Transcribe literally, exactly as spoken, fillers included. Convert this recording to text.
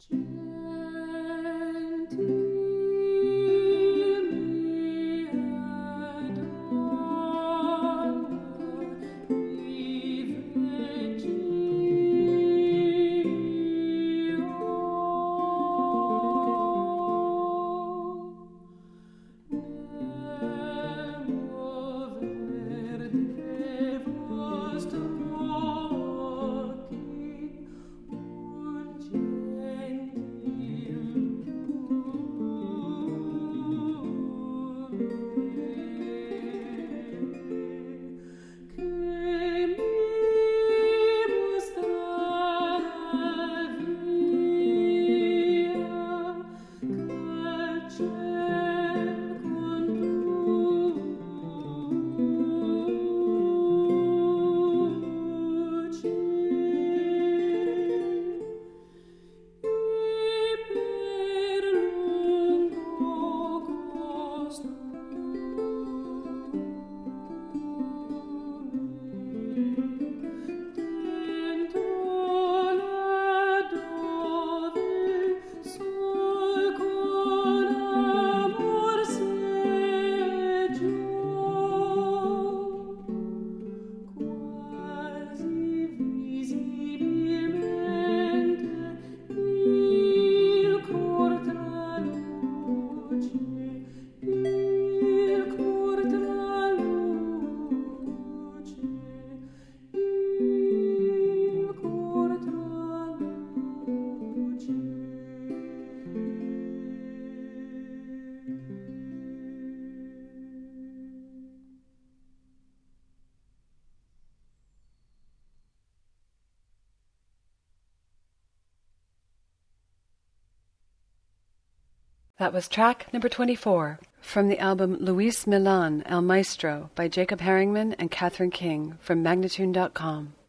That was track number twenty-four from the album Luis Milan El Maestro by Jacob Herringman and Catherine King from Magnatune dot com.